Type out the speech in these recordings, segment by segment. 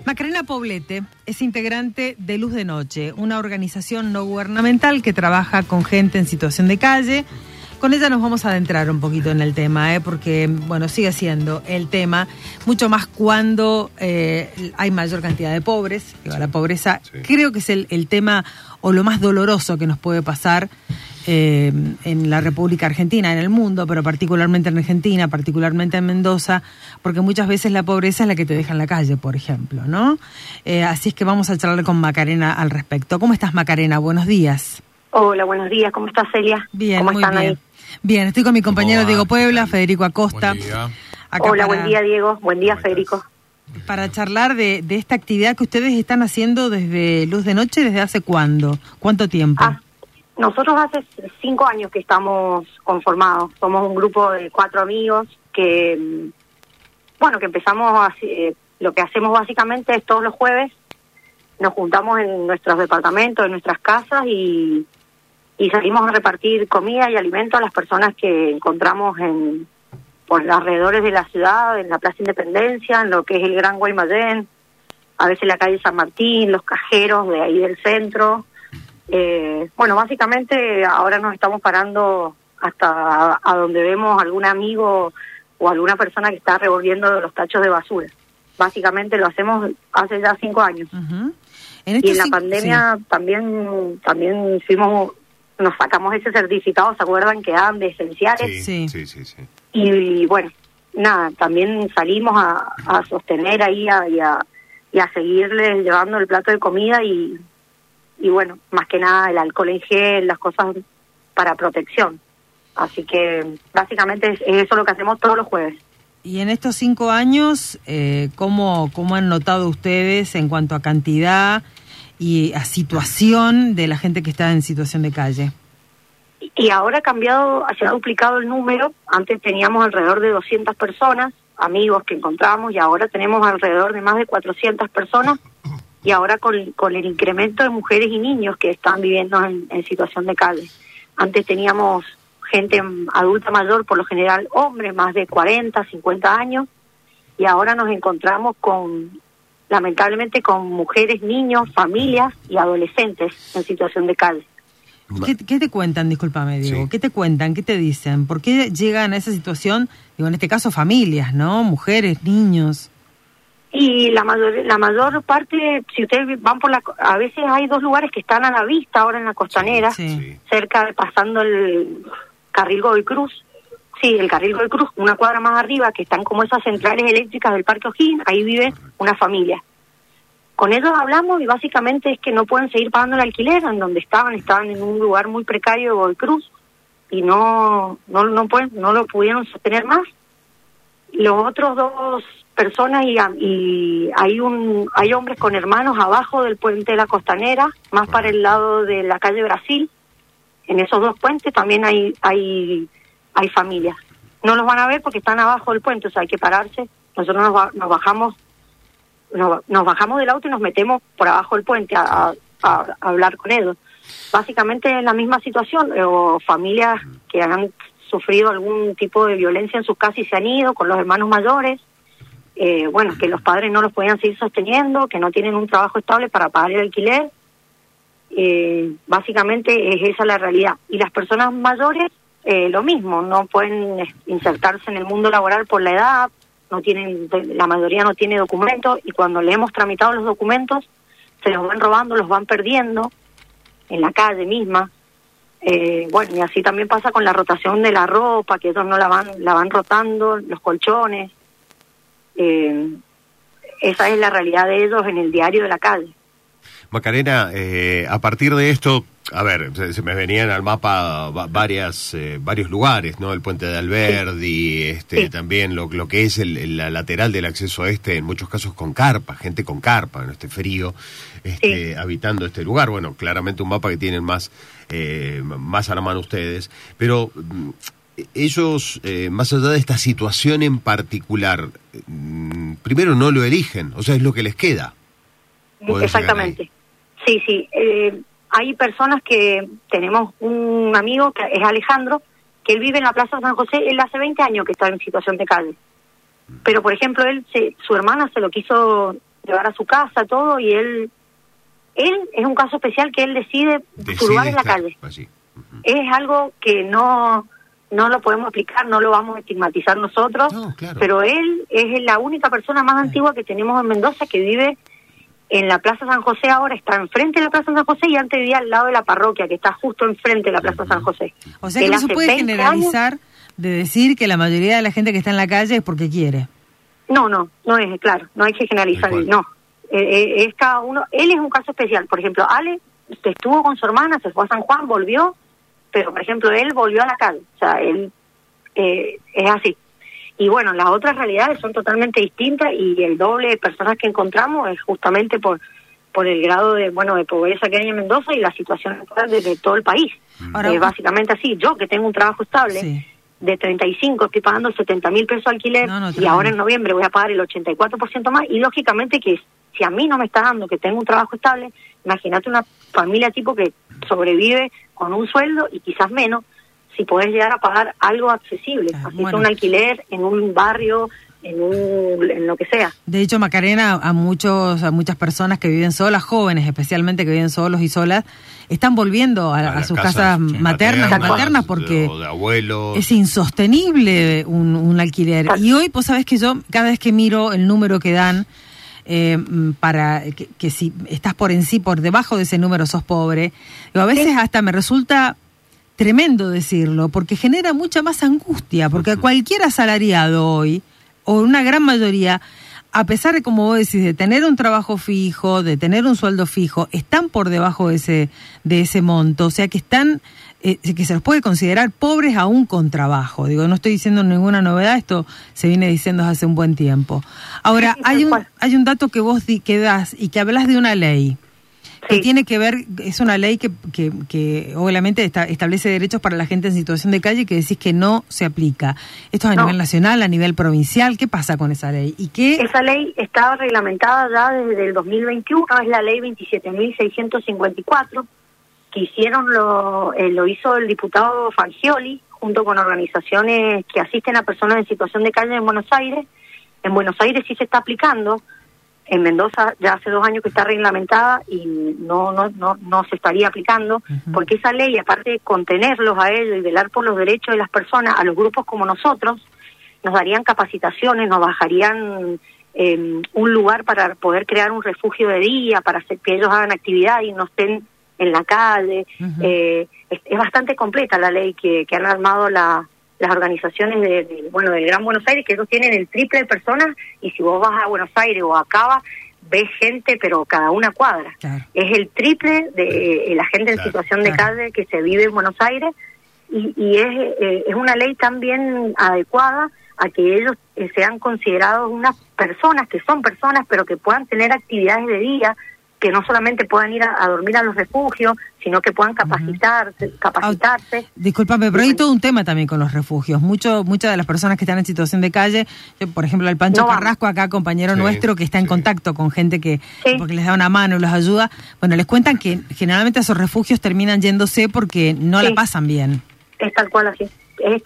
Macarena Poblete es integrante de Luz de Noche, una organización no gubernamental que trabaja con gente en situación de calle. Con ella nos vamos a adentrar un poquito en el tema, porque, bueno, sigue siendo el tema, mucho más cuando hay mayor cantidad de pobres. La pobreza creo que es el tema o lo más doloroso que nos puede pasar en la República Argentina, en el mundo, pero particularmente en Argentina, particularmente en Mendoza, porque muchas veces la pobreza es la que te deja en la calle, por ejemplo, ¿no? Así es que vamos a charlar con Macarena al respecto. ¿Cómo estás, Macarena? Buenos días. Hola, buenos días. ¿Cómo estás, Celia? Bien, ¿Cómo muy están bien. ahí? Bien, estoy con mi compañero Diego Puebla, Federico Acosta. Buen día. Hola, buen día, Diego. Buen día, Federico. Para charlar de esta actividad que ustedes están haciendo desde Luz de Noche, ¿desde hace cuándo? ¿Cuánto tiempo? Nosotros hace 5 años que estamos conformados. Somos un grupo de 4 amigos que, bueno, que empezamos lo que hacemos básicamente es todos los jueves nos juntamos en nuestros departamentos, en nuestras casas y salimos a repartir comida y alimento a las personas que encontramos por los alrededores de la ciudad, en la Plaza Independencia, en lo que es el Gran Guaymallén, a veces la calle San Martín, los cajeros de ahí del centro. Bueno, básicamente ahora nos estamos parando hasta a donde vemos algún amigo o alguna persona que está revolviendo los tachos de basura. Básicamente lo hacemos hace ya 5 años. Uh-huh. Y en la pandemia también nos sacamos ese certificado, ¿se acuerdan? Que daban de esenciales. Sí. Y bueno, nada, también salimos a sostener ahí y a seguirles llevando el plato de comida y bueno, más que nada el alcohol en gel, las cosas para protección. Así que básicamente es eso lo que hacemos todos los jueves. Y en estos 5 años, ¿cómo han notado ustedes en cuanto a cantidad y a situación de la gente que está en situación de calle? Y ahora ha cambiado, se ha duplicado el número. Antes teníamos alrededor de 200 personas, amigos que encontramos, y ahora tenemos alrededor de más de 400 personas. Y ahora con el incremento de mujeres y niños que están viviendo en situación de calle. Antes teníamos gente adulta mayor, por lo general hombres, más de 40, 50 años, y ahora nos encontramos lamentablemente con mujeres, niños, familias y adolescentes en situación de calle. ¿Qué te cuentan, discúlpame, Diego? Sí. ¿Qué te cuentan? ¿Qué te dicen? ¿Por qué llegan a esa situación? Digo, en este caso familias, ¿no? Mujeres, niños. Y la mayor parte, si ustedes van a veces hay 2 lugares que están a la vista ahora en la costanera, Sí. cerca pasando el carril Godoy Cruz. Sí, el carril Godoy Cruz, una cuadra más arriba, que están como esas centrales eléctricas del Parque O'Higgins, ahí vive una familia. Con ellos hablamos y básicamente es que no pueden seguir pagando el alquiler en donde estaban en un lugar muy precario de Godoy Cruz y no lo pudieron sostener más. Los otros 2 personas y hay hombres con hermanos abajo del puente de la costanera, más para el lado de la calle Brasil. En esos 2 puentes también hay familias. No los van a ver porque están abajo del puente, o sea, hay que pararse. Nosotros nos bajamos del auto y nos metemos por abajo del puente a hablar con ellos. Básicamente es la misma situación, o familias que han sufrido algún tipo de violencia en sus casas y se han ido con los hermanos mayores, bueno, que los padres no los podían seguir sosteniendo, que no tienen un trabajo estable para pagar el alquiler. Básicamente es esa la realidad. Y las personas mayores, lo mismo, no pueden insertarse en el mundo laboral por la edad, la mayoría no tiene documentos, y cuando le hemos tramitado los documentos se los van robando, los van perdiendo en la calle misma. Bueno, y así también pasa con la rotación de la ropa, que ellos no la van rotando, los colchones. Esa es la realidad de ellos en el diario de la calle. Macarena, a partir de esto, a ver, se me venían al mapa varios lugares, ¿no? El puente de Alberdi, Sí. También lo que es la lateral del acceso en muchos casos con carpa, gente con carpa en este frío, Sí. habitando este lugar. Bueno, claramente un mapa que tienen más a la mano ustedes, pero ellos, más allá de esta situación en particular, primero no lo eligen, o sea, es lo que les queda. Exactamente. Sí. Hay personas que tenemos un amigo que es Alejandro, que él vive en la Plaza San José. Él hace 20 años que está en situación de calle. Pero, por ejemplo, su hermana se lo quiso llevar a su casa, todo, y él es un caso especial que él decide su lugar en la calle. Así. Es algo que no lo podemos explicar, no lo vamos a estigmatizar nosotros, claro. Pero él es la única persona más antigua que tenemos en Mendoza que vive en la Plaza San José. Ahora está enfrente de la Plaza San José y antes vivía al lado de la parroquia, que está justo enfrente de la Plaza San José. O sea que no se puede generalizar de decir que la mayoría de la gente que está en la calle es porque quiere. No es, claro, no hay que generalizar, no. Es cada uno, él es un caso especial. Por ejemplo, Ale estuvo con su hermana, se fue a San Juan, volvió, pero por ejemplo él volvió a la calle, o sea, él es así. Y bueno, las otras realidades son totalmente distintas y el doble de personas que encontramos es justamente por el grado de pobreza que hay en Mendoza y la situación actual de todo el país. Ahora, básicamente así, yo que tengo un trabajo estable, sí, de 35, estoy pagando 70.000 pesos alquiler, y ahora en noviembre voy a pagar el 84% más, y lógicamente que si a mí no me está dando que tengo un trabajo estable, imagínate una familia tipo que sobrevive con un sueldo y quizás menos, si podés llegar a pagar algo accesible, así sea un alquiler en un barrio, en lo que sea. De hecho, Macarena, a muchas personas que viven solas, jóvenes especialmente que viven solos y solas, están volviendo a sus casas maternas porque de abuelos. Es insostenible un alquiler. Y hoy, pues sabés que yo, cada vez que miro el número que dan, para que si estás por debajo de ese número sos pobre, a veces hasta me resulta tremendo decirlo, porque genera mucha más angustia, porque a cualquier asalariado hoy, o una gran mayoría, a pesar de, como vos decís, de tener un trabajo fijo, de tener un sueldo fijo, están por debajo de ese monto, o sea que están, que se los puede considerar pobres aún con trabajo. Digo, no estoy diciendo ninguna novedad, esto se viene diciendo hace un buen tiempo. Ahora, hay un dato que vos que das y que hablas de una ley. Que tiene que ver, es una ley que obviamente establece derechos para la gente en situación de calle, que decís que no se aplica. ¿Esto es a nivel nacional, a nivel provincial? ¿Qué pasa con esa ley? Esa ley estaba reglamentada ya desde el 2021, es la ley 27.654, que lo hizo el diputado Fangioli, junto con organizaciones que asisten a personas en situación de calle en Buenos Aires. En Buenos Aires sí se está aplicando. En Mendoza ya hace 2 años que está reglamentada y no se estaría aplicando, porque esa ley, aparte de contenerlos a ellos y velar por los derechos de las personas, a los grupos como nosotros, nos darían capacitaciones, nos bajarían un lugar para poder crear un refugio de día, para hacer que ellos hagan actividad y no estén en la calle. Es bastante completa la ley que han armado las organizaciones del Gran Buenos Aires, que ellos tienen el triple de personas, y si vos vas a Buenos Aires o a Cava, ves gente, pero cada una cuadra. Claro. Es el triple de la gente en situación de calle que se vive en Buenos Aires, y es una ley también adecuada a que ellos sean considerados unas personas, que son personas, pero que puedan tener actividades de día, que no solamente puedan ir a dormir a los refugios, sino que puedan capacitarse. Discúlpame, pero hay todo un tema también con los refugios. Muchas de las personas que están en situación de calle, por ejemplo, el Pancho Carrasco, acá compañero nuestro, que está en contacto con gente que porque les da una mano y los ayuda, bueno, les cuentan que generalmente esos refugios terminan yéndose porque no la pasan bien. Es tal cual así.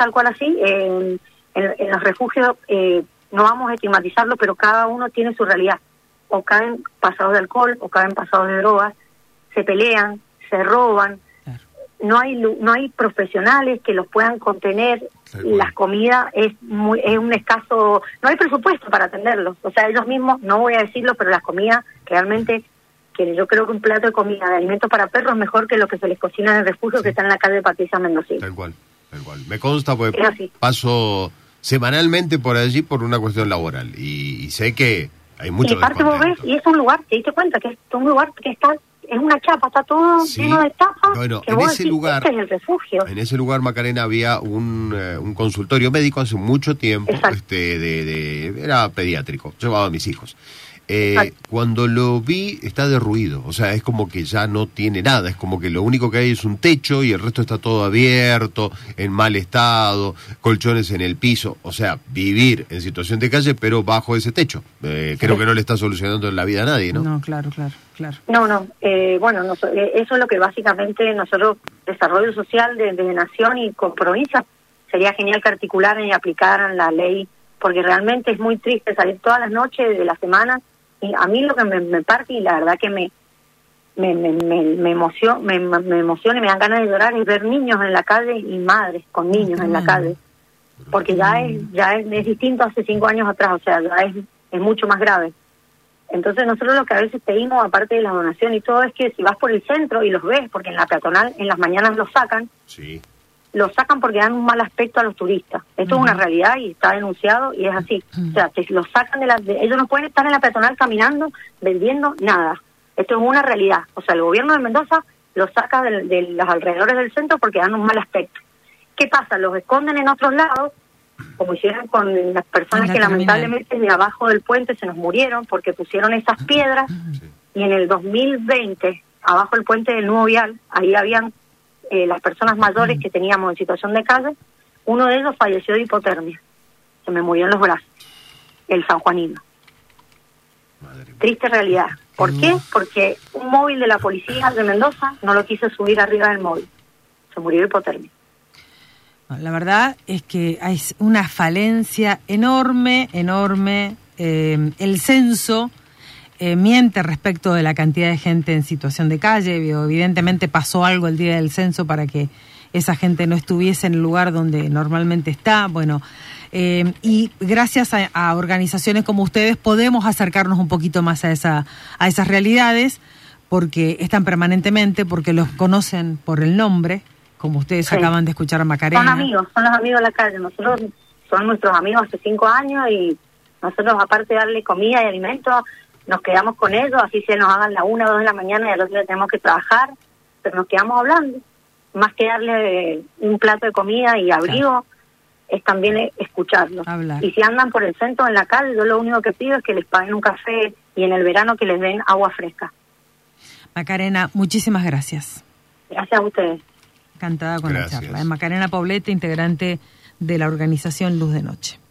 En los refugios no vamos a estigmatizarlo, pero cada uno tiene su realidad. O caen pasados de alcohol, o caen pasados de drogas, se pelean, se roban, no hay profesionales que los puedan contener, las comidas es un escaso, no hay presupuesto para atenderlos, o sea, ellos mismos, no voy a decirlo, pero las comidas realmente, que yo creo que un plato de comida, de alimentos para perros es mejor que lo que se les cocina en el refugio que está en la calle de Patricia Mendoza. Tal cual. Me consta, porque paso semanalmente por allí por una cuestión laboral, y sé que hay mucho. Y aparte vos ves, y es un lugar, te diste cuenta que es un lugar que está, es una chapa, está todo lleno de tapas. Bueno, en ese lugar, este es el refugio. En ese lugar, Macarena, había un consultorio médico hace mucho tiempo, era pediátrico, llevaba a mis hijos. Cuando lo vi está derruido, o sea, es como que ya no tiene nada, es como que lo único que hay es un techo y el resto está todo abierto, en mal estado, colchones en el piso, o sea, vivir en situación de calle pero bajo ese techo. Creo que no le está solucionando la vida a nadie, ¿no? No, claro. Eso es lo que básicamente nosotros, desarrollo social desde Nación y con provincia, sería genial que articularan y aplicaran la ley, porque realmente es muy triste salir todas las noches de la semana Y a mí lo que me parte, y la verdad que me emociona y me dan ganas de llorar, es ver niños en la calle y madres con niños en la calle. Porque ya es distinto hace 5 años atrás, o sea, ya es mucho más grave. Entonces nosotros lo que a veces pedimos, aparte de la donación y todo, es que si vas por el centro y los ves, porque en la peatonal en las mañanas los sacan, sí, los sacan porque dan un mal aspecto a los turistas. Esto es una realidad y está denunciado y es así. O sea, que los sacan ellos no pueden estar en la peatonal caminando, vendiendo nada. Esto es una realidad. O sea, el gobierno de Mendoza los saca de los alrededores del centro porque dan un mal aspecto. ¿Qué pasa? Los esconden en otros lados, como hicieron con las personas que lamentablemente de abajo del puente se nos murieron porque pusieron esas piedras. Y en el 2020, abajo del puente del Nuevo Vial, ahí habían las personas mayores que teníamos en situación de calle. Uno de ellos falleció de hipotermia, se me murió en los brazos, el sanjuanino. Triste realidad. ¿Por qué? Porque un móvil de la policía de Mendoza no lo quiso subir arriba del móvil, se murió de hipotermia. La verdad es que hay una falencia enorme. El censo miente respecto de la cantidad de gente en situación de calle. Evidentemente pasó algo el día del censo para que esa gente no estuviese en el lugar donde normalmente está. Bueno, y gracias a organizaciones como ustedes podemos acercarnos un poquito más a esas realidades, porque están permanentemente, porque los conocen por el nombre, como ustedes acaban de escuchar a Macarena. Son los amigos de la calle. Nosotros son nuestros amigos hace 5 años y nosotros, aparte de darle comida y alimentos, nos quedamos con ellos, así se nos hagan la 1 o 2 de la mañana y al otro día tenemos que trabajar, pero nos quedamos hablando. Más que darle un plato de comida y abrigo, es también escucharlos. Hablar. Y si andan por el centro, en la calle, yo lo único que pido es que les paguen un café y en el verano que les den agua fresca. Macarena, muchísimas gracias. Gracias a ustedes. Encantada con la charla. Macarena Poblete, integrante de la organización Luz de Noche.